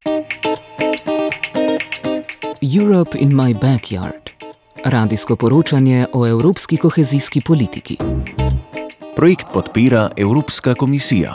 Europe in my backyard. Radijsko poročanje o evropski kohezijski politiki. Projekt podpira Evropska komisija.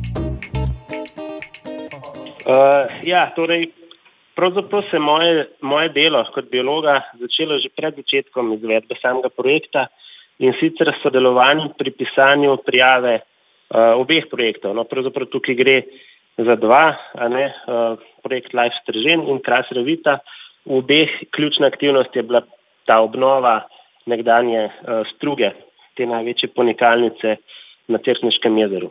Pravzaprav se moje delo kot biologa začelo že pred začetkom izvedbe samega projekta in sicer s sodelovanjem pri pisanju prijave obeh projektov. No, pravzaprav tukaj gre za dva, projekt Life Stržen in Kras Revita. V obeh ključna aktivnost je bila ta obnova nekdanje struge, te največje ponikalnice na Cerkniškem jezeru.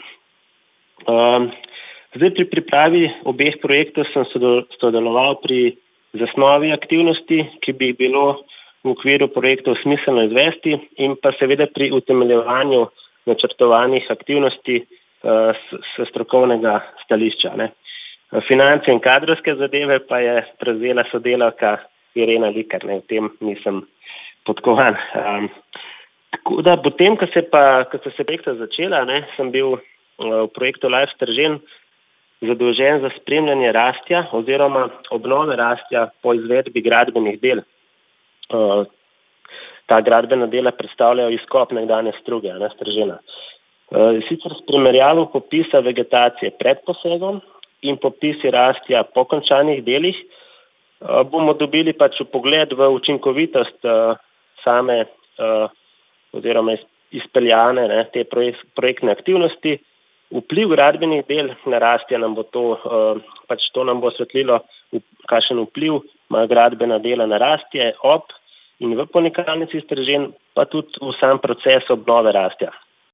Zdaj pri pripravi obeh projektov sem sodeloval pri zasnovi aktivnosti, ki bi bilo v okviru projektov smiselno izvesti, in pa seveda pri utemeljevanju načrtovanih aktivnosti s strokovnega stališča. Finance in kadrovske zadeve pa je prevzela sodelavka Irena Likar, v tem nisem podkovan. Tako da potem, ko se projekta začela, sem bil v projektu Life Stržen zadolžen za spremljanje rastja oziroma obnove rastja po izvedbi gradbenih del. Ta gradbena dela predstavljajo izkop nekdanje struge, Stržena. Sicer s primerjavo popisa vegetacije pred posegom in popisi rastja po končanih delih bomo dobili vpogled v učinkovitost same oziroma izpeljane te projektne aktivnosti. Vpliv gradbenih del na rastje nam bo to nam bo osvetlilo, kakšen vpliv ima gradbena dela na rastje ob in v ponikalnici Stržen, pa tudi v sam proces obnove rastja.